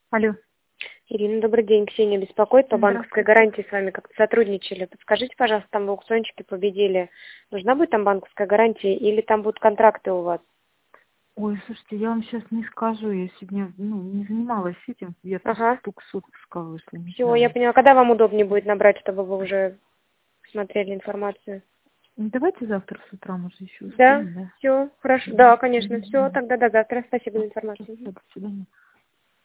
Алло. Ирина, добрый день. Ксения беспокоит по банковской Здравствуйте. гарантии с вами как-то сотрудничали. Подскажите, пожалуйста, там в аукциончике победили. Нужна будет там банковская гарантия или там будут контракты у вас? Ой, слушайте, я вам сейчас не скажу. Я сегодня не занималась этим. Я просто Ага. только с отпуска вышла, не Все, я знаю. поняла. Когда вам удобнее будет набрать, чтобы вы уже смотрели информацию? Давайте завтра с утра, может, еще Да, успеем, да? все, хорошо. Мгм. Да, конечно. Мгм. Все, Мгм. тогда до завтра. Спасибо Всё, за информацию. спасибо, до свидания.